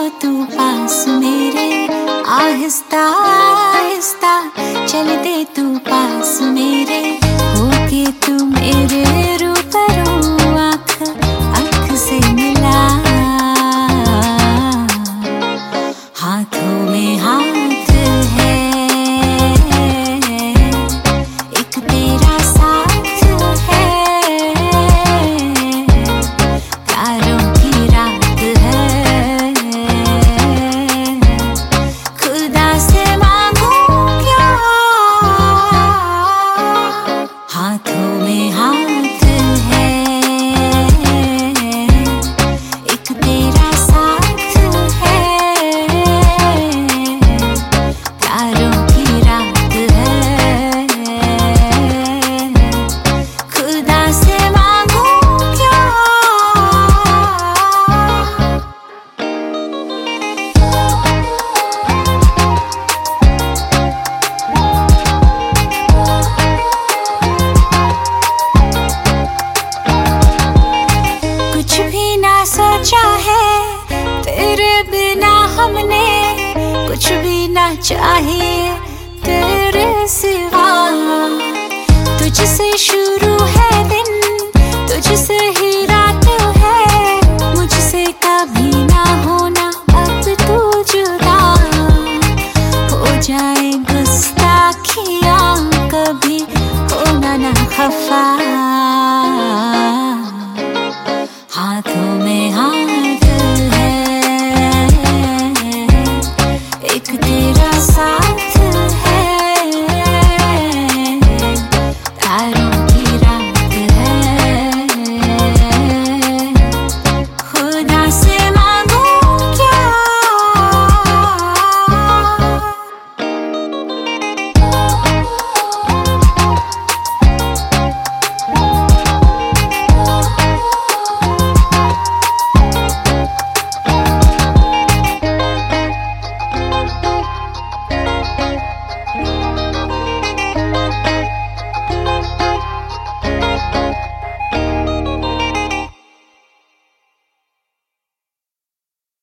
तू पास मेरे, आहिस्ता आहिस्ता चल दे तू पास मेरे, होके तू मेरे रूबरू आँख आँख से मिला, हाथों में हाथ है, एक तेरा साथ है, प्यारों की रात है, खुदा से मांगू क्या, हाथों में हाथ है, एक तेरा साथ है, प्यारों की रात है, खुदा से मांगू क्या। कुछ भी ना सोचा है तेरे बिना हमने, कुछ भी ना चाहिए तेरे सिवा, तुझसे शुरू